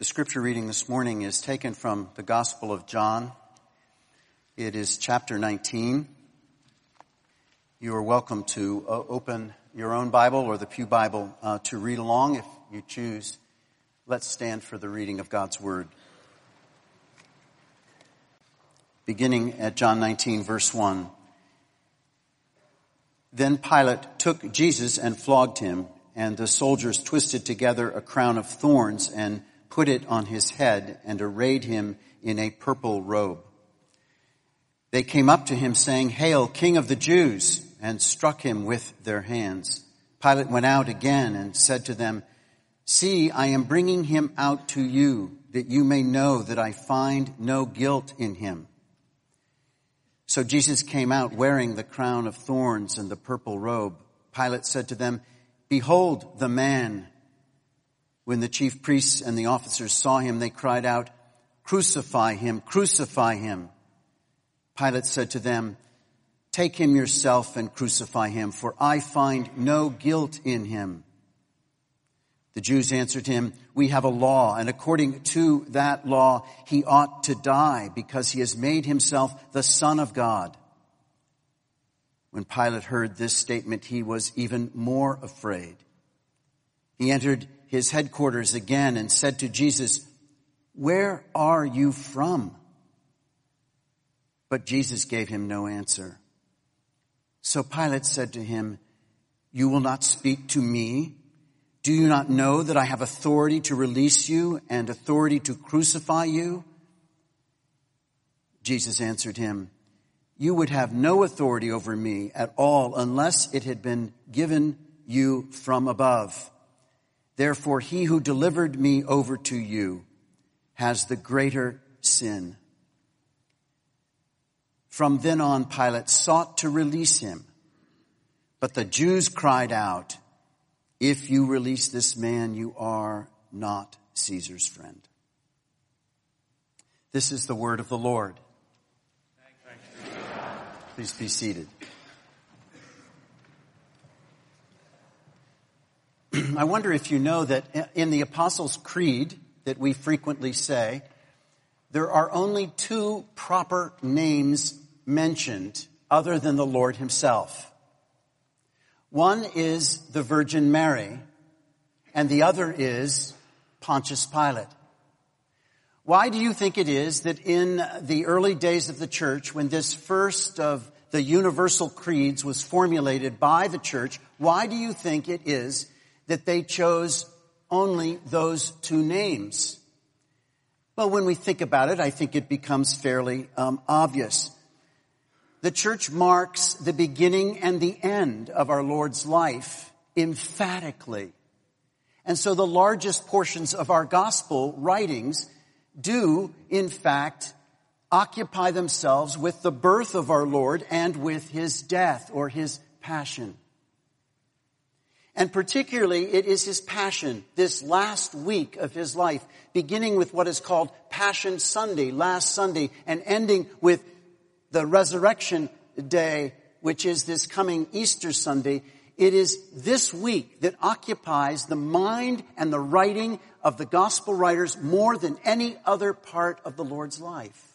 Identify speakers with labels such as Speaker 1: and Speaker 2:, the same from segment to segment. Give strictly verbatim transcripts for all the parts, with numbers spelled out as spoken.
Speaker 1: The scripture reading this morning is taken from the Gospel of John. It is chapter nineteen. You are welcome to uh, open your own Bible or the Pew Bible uh, to read along if you choose. Let's stand for the reading of God's Word. Beginning at John nineteen, verse one. Then Pilate took Jesus and flogged him, and the soldiers twisted together a crown of thorns and put it on his head and arrayed him in a purple robe. They came up to him saying, "Hail, King of the Jews," and struck him with their hands. Pilate went out again and said to them, "See, I am bringing him out to you, that you may know that I find no guilt in him." So Jesus came out wearing the crown of thorns and the purple robe. Pilate said to them, "Behold the man." When the chief priests and the officers saw him, they cried out, "Crucify him, crucify him." Pilate said to them, "Take him yourself and crucify him, for I find no guilt in him." The Jews answered him, "We have a law, and according to that law, he ought to die because he has made himself the Son of God." When Pilate heard this statement, he was even more afraid. He entered his headquarters again and said to Jesus, "Where are you from?" But Jesus gave him no answer. So Pilate said to him, "You will not speak to me? Do you not know that I have authority to release you and authority to crucify you?" Jesus answered him, "You would have no authority over me at all unless it had been given you from above. Therefore, he who delivered me over to you has the greater sin." From then on, Pilate sought to release him. But the Jews cried out, "If you release this man, you are not Caesar's friend." This is the word of the Lord. Please be seated. I wonder if you know that in the Apostles' Creed that we frequently say, there are only two proper names mentioned other than the Lord himself. One is the Virgin Mary, and the other is Pontius Pilate. Why do you think it is that in the early days of the church, when this first of the universal creeds was formulated by the church, why do you think it is that they chose only those two names? Well, when we think about it, I think it becomes fairly um, obvious. The church marks the beginning and the end of our Lord's life emphatically. And so the largest portions of our gospel writings do, in fact, occupy themselves with the birth of our Lord and with his death or his passion. And particularly, it is his passion, this last week of his life, beginning with what is called Passion Sunday, last Sunday, and ending with the Resurrection Day, which is this coming Easter Sunday. It is this week that occupies the mind and the writing of the gospel writers more than any other part of the Lord's life.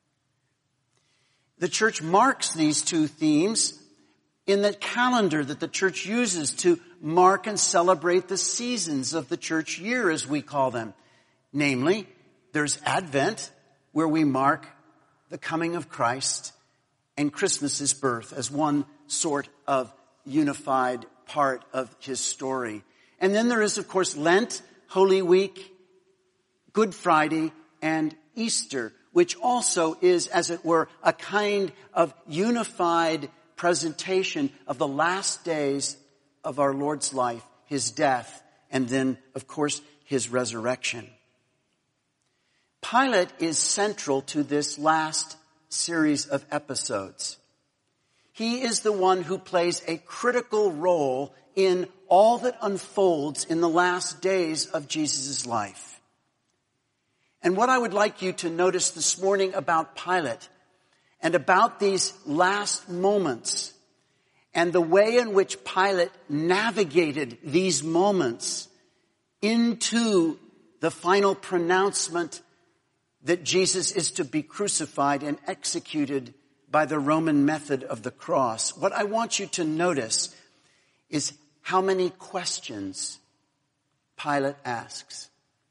Speaker 1: The church marks these two themes in the calendar that the church uses to mark and celebrate the seasons of the church year, as we call them. Namely, there's Advent, where we mark the coming of Christ, and Christmas's birth as one sort of unified part of his story. And then there is, of course, Lent, Holy Week, Good Friday, and Easter, which also is, as it were, a kind of unified presentation of the last days of our Lord's life, his death, and then, of course, his resurrection. Pilate is central to this last series of episodes. He is the one who plays a critical role in all that unfolds in the last days of Jesus' life. And what I would like you to notice this morning about Pilate and about these last moments and the way in which Pilate navigated these moments into the final pronouncement that Jesus is to be crucified and executed by the Roman method of the cross, what I want you to notice is how many questions Pilate asks.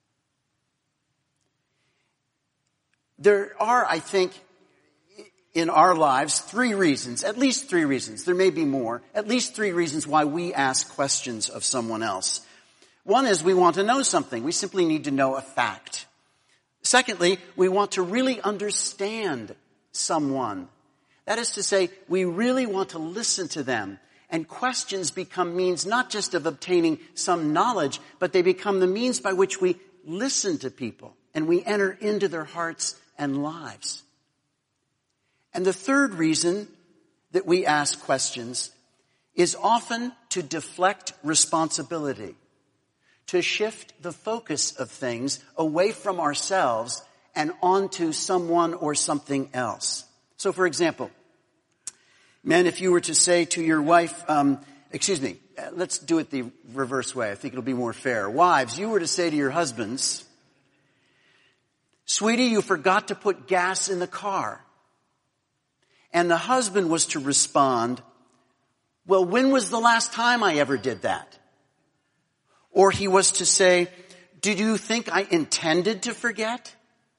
Speaker 1: There are, I think, in our lives, three reasons, at least three reasons, there may be more, at least three reasons why we ask questions of someone else. One is we want to know something. We simply need to know a fact. Secondly, we want to really understand someone. That is to say, we really want to listen to them. And questions become means not just of obtaining some knowledge, but they become the means by which we listen to people and we enter into their hearts and lives. And the third reason that we ask questions is often to deflect responsibility, to shift the focus of things away from ourselves and onto someone or something else. So, for example, men, if you were to say to your wife, um, excuse me, let's do it the reverse way. I think it'll be more fair. Wives, you were to say to your husbands, sweetie, you forgot to put gas in the car. And the husband was to respond, well, when was the last time I ever did that? Or he was to say, did you think I intended to forget?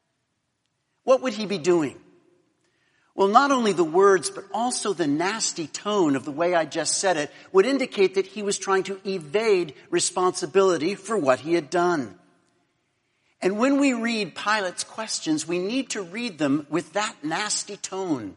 Speaker 1: What would he be doing? Well, not only the words, but also the nasty tone of the way I just said it would indicate that he was trying to evade responsibility for what he had done. And when we read Pilate's questions, we need to read them with that nasty tone.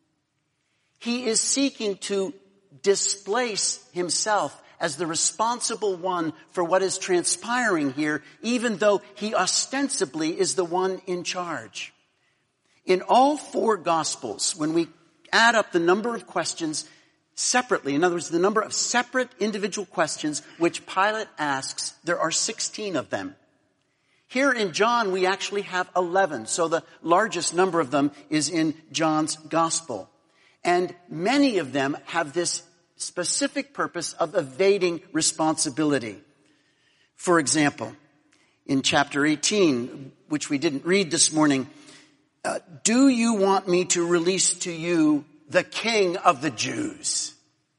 Speaker 1: He is seeking to displace himself as the responsible one for what is transpiring here, even though he ostensibly is the one in charge. In all four Gospels, when we add up the number of questions separately, in other words, the number of separate individual questions which Pilate asks, there are sixteen of them. Here in John, we actually have eleven, so the largest number of them is in John's Gospel. And many of them have this specific purpose of evading responsibility. For example, in chapter eighteen, which we didn't read this morning, Uh, do you want me to release to you the King of the Jews?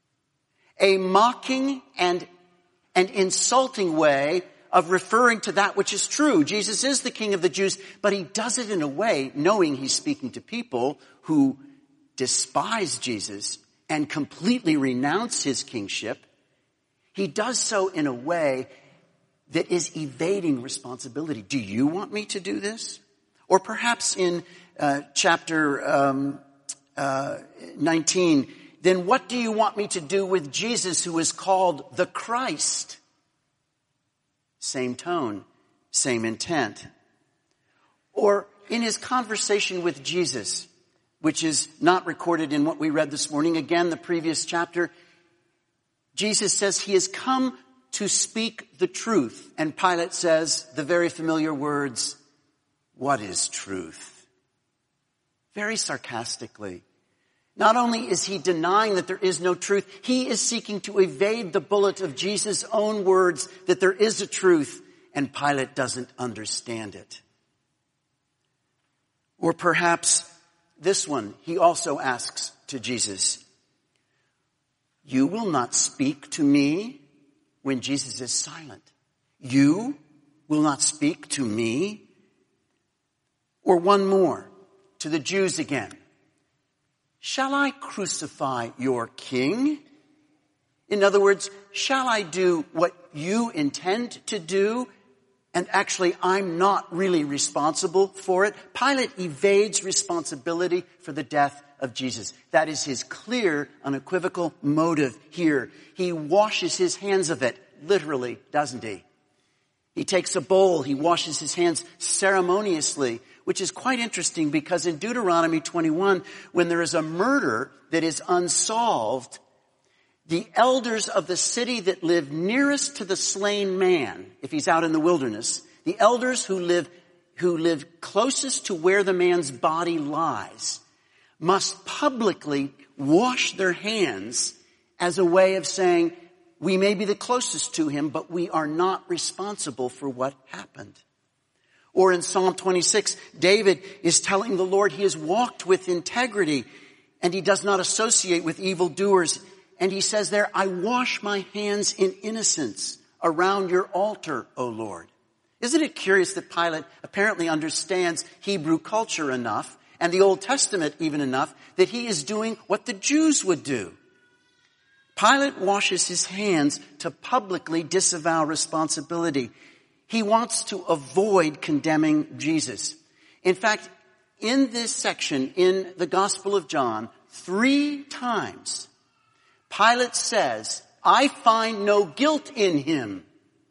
Speaker 1: A mocking and, and insulting way of referring to that which is true. Jesus is the King of the Jews, but he does it in a way, knowing he's speaking to people who despise Jesus and completely renounce his kingship. He does so in a way that is evading responsibility. Do you want me to do this? Or perhaps in uh, chapter um, uh, nineteen, then what do you want me to do with Jesus who is called the Christ? Same tone, same intent. Or in his conversation with Jesus, which is not recorded in what we read this morning, again, the previous chapter, Jesus says he has come to speak the truth. And Pilate says the very familiar words, what is truth? Very sarcastically. Not only is he denying that there is no truth, he is seeking to evade the bullet of Jesus' own words that there is a truth, and Pilate doesn't understand it. Or perhaps this one, he also asks to Jesus, you will not speak to me when Jesus is silent. You will not speak to me? Or one more, to the Jews again. Shall I crucify your king? In other words, shall I do what you intend to do? And actually, I'm not really responsible for it. Pilate evades responsibility for the death of Jesus. That is his clear, unequivocal motive here. He washes his hands of it, literally, doesn't he? He takes a bowl, he washes his hands ceremoniously, which is quite interesting because in Deuteronomy twenty-one, when there is a murder that is unsolved, the elders of the city that live nearest to the slain man, if he's out in the wilderness, the elders who live, who live closest to where the man's body lies, must publicly wash their hands as a way of saying, we may be the closest to him, but we are not responsible for what happened. Or in Psalm twenty-six, David is telling the Lord he has walked with integrity and he does not associate with evildoers. And he says there, I wash my hands in innocence around your altar, O Lord. Isn't it curious that Pilate apparently understands Hebrew culture enough and the Old Testament even enough that he is doing what the Jews would do? Pilate washes his hands to publicly disavow responsibility. He wants to avoid condemning Jesus. In fact, in this section in the Gospel of John, three times, Pilate says, I find no guilt in him.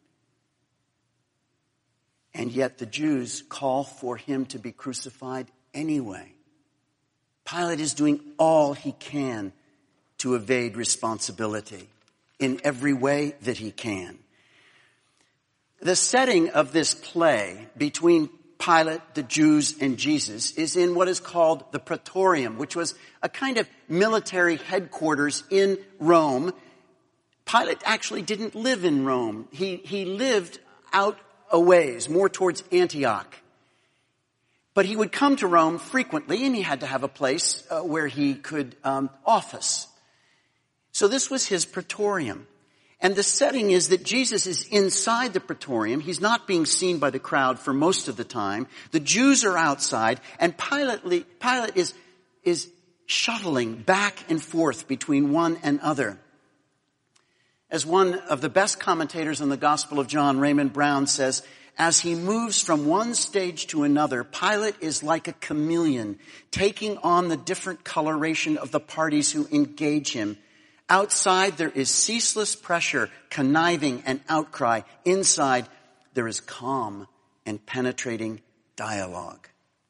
Speaker 1: And yet the Jews call for him to be crucified anyway. Pilate is doing all he can to evade responsibility in every way that he can. The setting of this play between Pilate, the Jews, and Jesus is in what is called the Praetorium, which was a kind of military headquarters in Rome. Pilate actually didn't live in Rome. He, he lived out a ways, more towards Antioch. But he would come to Rome frequently, and he had to have a place uh, where he could um, office. So this was his Praetorium. And the setting is that Jesus is inside the Praetorium. He's not being seen by the crowd for most of the time. The Jews are outside, and Pilate, Pilate is, is shuttling back and forth between one and other. As one of the best commentators on the Gospel of John, Raymond Brown, says, as he moves from one stage to another, Pilate is like a chameleon, taking on the different coloration of the parties who engage him. Outside, there is ceaseless pressure, conniving, and outcry. Inside, there is calm and penetrating dialogue.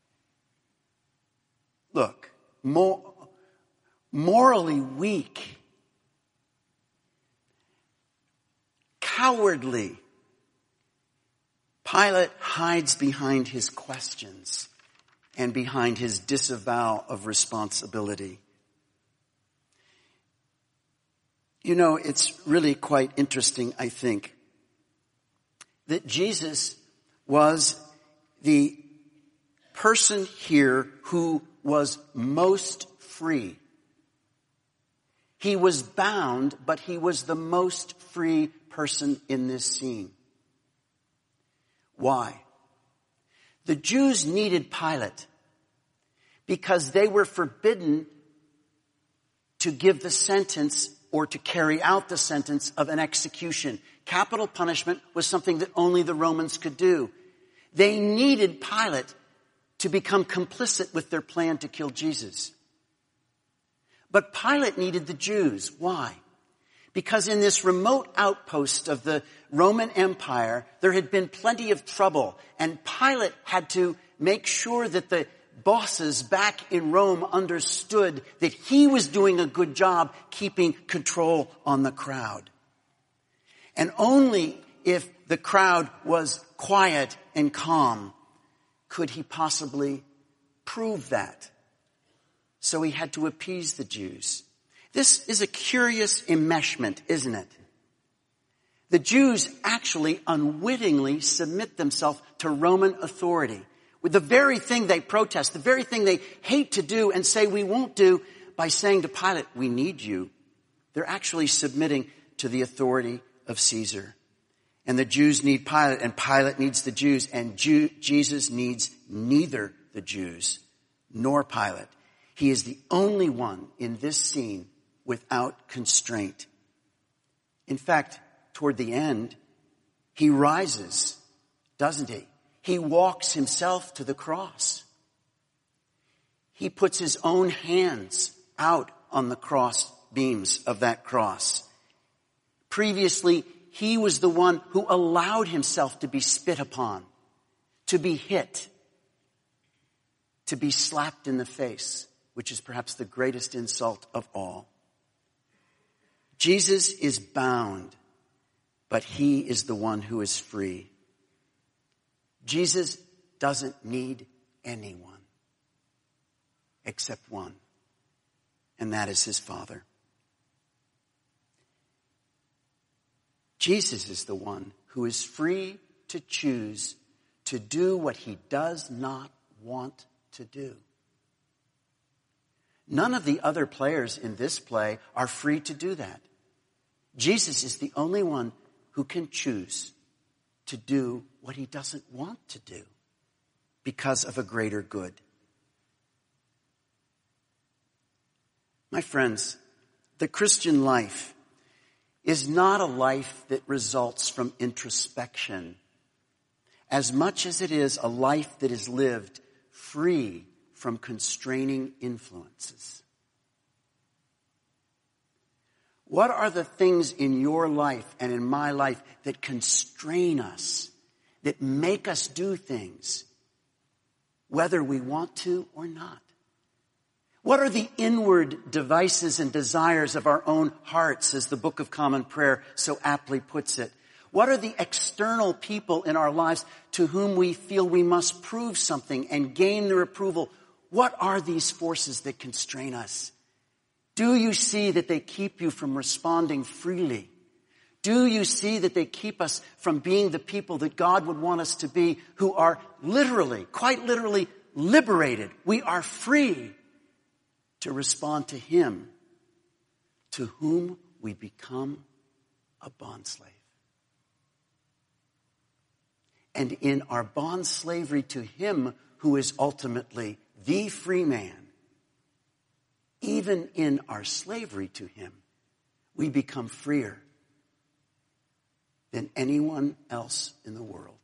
Speaker 1: Look, more, morally weak, cowardly, Pilate hides behind his questions and behind his disavowal of responsibility. You know, it's really quite interesting, I think, that Jesus was the person here who was most free. He was bound, but he was the most free person in this scene. Why? The Jews needed Pilate because they were forbidden to give the sentence or to carry out the sentence of an execution. Capital punishment was something that only the Romans could do. They needed Pilate to become complicit with their plan to kill Jesus. But Pilate needed the Jews. Why? Because in this remote outpost of the Roman Empire, there had been plenty of trouble, and Pilate had to make sure that the bosses back in Rome understood that he was doing a good job keeping control on the crowd. And only if the crowd was quiet and calm could he possibly prove that. So he had to appease the Jews. This is a curious enmeshment, isn't it? The Jews actually unwittingly submit themselves to Roman authority. With the very thing they protest, the very thing they hate to do and say we won't do, by saying to Pilate, we need you. They're actually submitting to the authority of Caesar. And the Jews need Pilate, and Pilate needs the Jews, and Jew, Jesus needs neither the Jews nor Pilate. He is the only one in this scene without constraint. In fact, toward the end, he rises, doesn't he? He walks himself to the cross. He puts his own hands out on the cross beams of that cross. Previously, he was the one who allowed himself to be spit upon, to be hit, to be slapped in the face, which is perhaps the greatest insult of all. Jesus is bound, but he is the one who is free. Jesus doesn't need anyone except one, and that is his Father. Jesus is the one who is free to choose to do what he does not want to do. None of the other players in this play are free to do that. Jesus is the only one who can choose to do what he doesn't want to do because of a greater good. My friends, the Christian life is not a life that results from introspection as much as it is a life that is lived free from constraining influences. What are the things in your life and in my life that constrain us, that make us do things, whether we want to or not? What are the inward devices and desires of our own hearts, as the Book of Common Prayer so aptly puts it? What are the external people in our lives to whom we feel we must prove something and gain their approval? What are these forces that constrain us? Do you see that they keep you from responding freely? Do you see that they keep us from being the people that God would want us to be, who are literally, quite literally, liberated? We are free to respond to him, to whom we become a bondslave. And in our bondslavery to him who is ultimately the free man, even in our slavery to him, we become freer than anyone else in the world.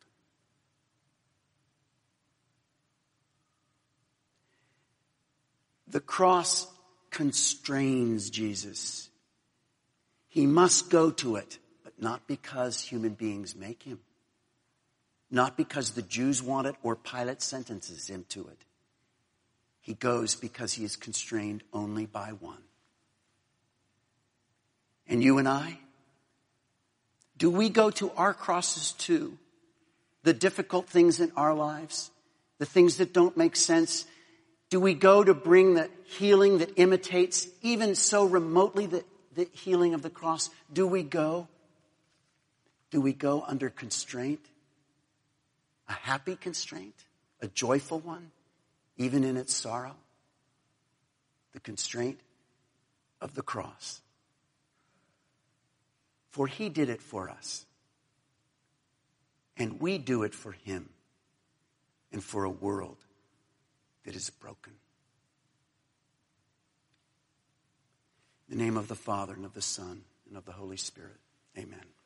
Speaker 1: The cross constrains Jesus. He must go to it, but not because human beings make him. Not because the Jews want it or Pilate sentences him to it. He goes because he is constrained only by one. And you and I, do we go to our crosses too? The difficult things in our lives, the things that don't make sense. Do we go to bring the healing that imitates even so remotely the, the healing of the cross? Do we go? Do we go under constraint? A happy constraint? A joyful one? Even in its sorrow? The constraint of the cross. For he did it for us. And we do it for him. And for a world that is broken. In the name of the Father, and of the Son, and of the Holy Spirit. Amen.